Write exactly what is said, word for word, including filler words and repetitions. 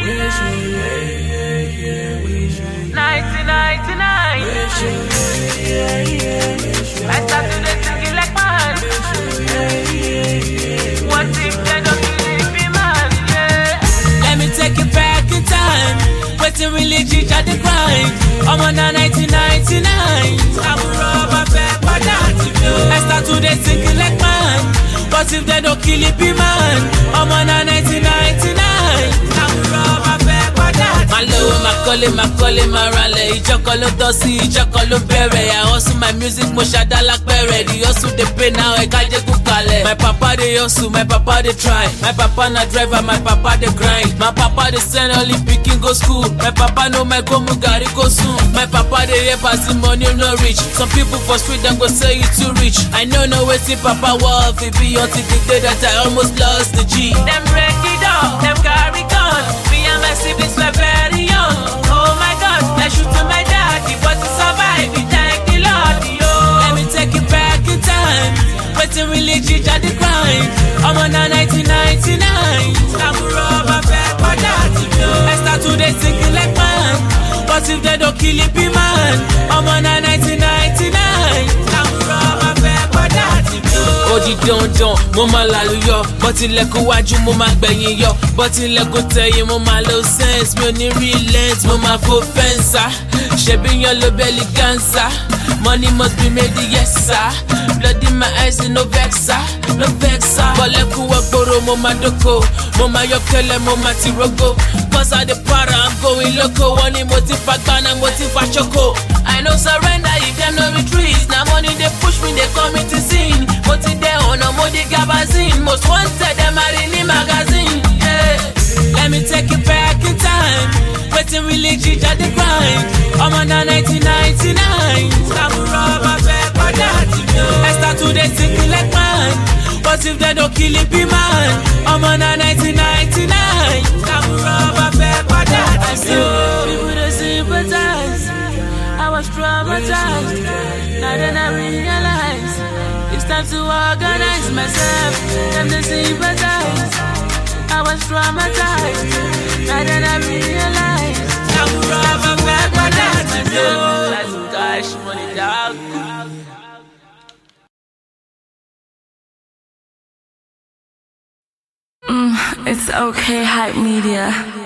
nineteen ninety-nine. I started to sing like man. What if they don't believe me, man? Yeah. Let me take you back in time. Waiting really G at the grind. I'm on a nineteen ninety-nine. I will rob a bed, but that's it. I start to they sing like man. But if they don't kill it, be man. I'm on a nineteen ninety-nine. I will rob a bed, but that's it. My low, my calling, my calling, my rally. Jokolo dosi, jokolo bere. I hustle my music, mo shada like bere. The hustle they pay now, I kaje kukale. My papa they hustle, my papa they try. My papa na driver, my papa they grind. My papa they send only picking go school. My papa know my go mugari go soon. My papa they here passing money no rich. Some people for street them go say you too rich. I know no way see papa worth it be until the day that I almost lost the G. Them break it down, them carry gun. Me and my siblings were very young. Oh my God, I shoot to my daddy, but to survive, we thank the Lord, yo. Let me take it back in time. Waiting really G at the grind. I'm on a nineteen ninety-nine. I'm a rubber band, but that's it, yo. I start to they thinking like man. But if they don't kill it, be man. I'm on a nineteen ninety-nine. I'm a rubber band, but that's it, yo. Odi don don, mo ma laluyo. But ilẹ̀ kó wájú, mo ma gbẹ̀yìn yọ. But ilẹ̀ kó tẹ̀yìn, mo ma low sense. Mi ò ní relent, mo ma fo fence. Ṣebí yan lo belly cancer. Money must be made, yes sir. Blood in my eyes, no vexa, no vexa. Bọ̀lẹ́kù ọgbọ́rọ̀, mo ma dóko. Mo ma yọkẹ́lẹ́, mo ma ti rogo. Cause I the para, I'm going loco. Wọ́n ní mo ti fa gbana, mo ti fa choco. I no surrender if them no retreat. Na money they push me, they call me to sin. Mo ti dé ọ̀nà, mo di gabazine. Most wanted, them are in the magazine. Yeah. Let me take it back in time. Waiting really G at the grind. I'm on a nineteen ninety-nine. I'm a rubber band, but that's it, yo. I start to they thinking like man. But if they don't kill it, be man. I'm on a nineteen ninety-nine. I'm a rubber band, but that's it, yo. People they sympathize. I was traumatized. Now then I realize it's time to organize myself. Them they sympathize. I was traumatized. Now then I realize I'm a rubber band, but that's it, yo. Let's cash money, dog. Mm, it's okay, hype media.